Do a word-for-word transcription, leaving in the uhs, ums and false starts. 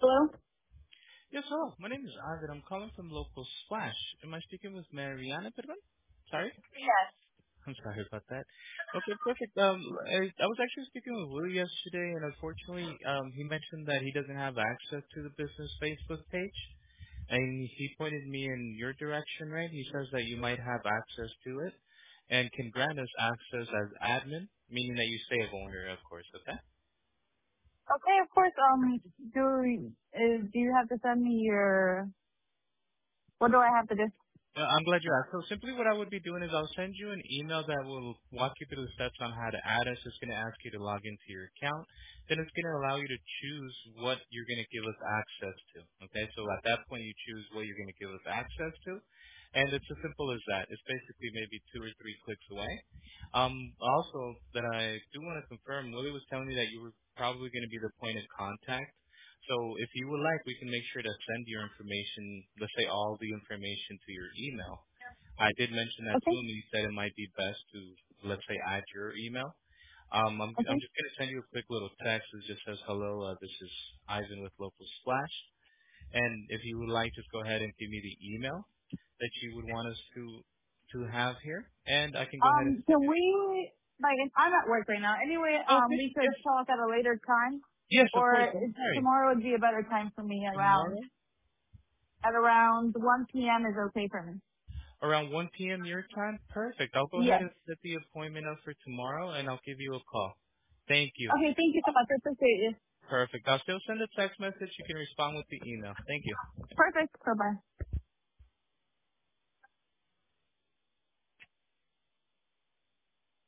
Hello? Yes, hello. My name is Ivan. I'm calling from Local Splash. Am I speaking with Mariana Perman? Sorry? Yes. I'm sorry about that. Okay, perfect. Um, I, I was actually speaking with Willie yesterday, and unfortunately, um, he mentioned that he doesn't have access to the business Facebook page, and he pointed me in your direction, right? He says that you might have access to it, and can grant us access as admin, meaning that you stay as owner, of course, okay? Okay, of course. Um, do is, do you have to send me your? What do I have to do? Uh, I'm glad you asked. So simply what I would be doing is I'll send you an email that will walk you through the steps on how to add us. It's going to ask you to log into your account. Then it's going to allow you to choose what you're going to give us access to. Okay, so at that point you choose what you're going to give us access to. And it's as simple as that. It's basically maybe two or three clicks away. Um, also, that I do want to confirm, Willie was telling me that you were probably going to be the point of contact. So if you would like, we can make sure to send your information, let's say all the information to your email. I did mention that to Okay. him, and he said it might be best to, let's say, add your email. Um, I'm, I'm Okay. just going to send you a quick little text that just says, hello, uh, this is Ivan with Local Splash. And if you would like, just go ahead and give me the email that you would want us to to have here, and I can go ahead and Um, send can you we? Like, I'm at work right now. Anyway, the. um, Okay. we could Yes. talk at a later time, Yes, of or course. I'm is, sorry. tomorrow would be a better time for me. Around Tomorrow? at around one p m is okay for me. Around one p.m. your time? Perfect. I'll go ahead Yes. and set the appointment up for tomorrow, and I'll give you a call. Thank you. Okay. Thank you so much. I appreciate you. Perfect. I'll still send a text message. You can respond with the email. Thank you. Perfect. Bye bye.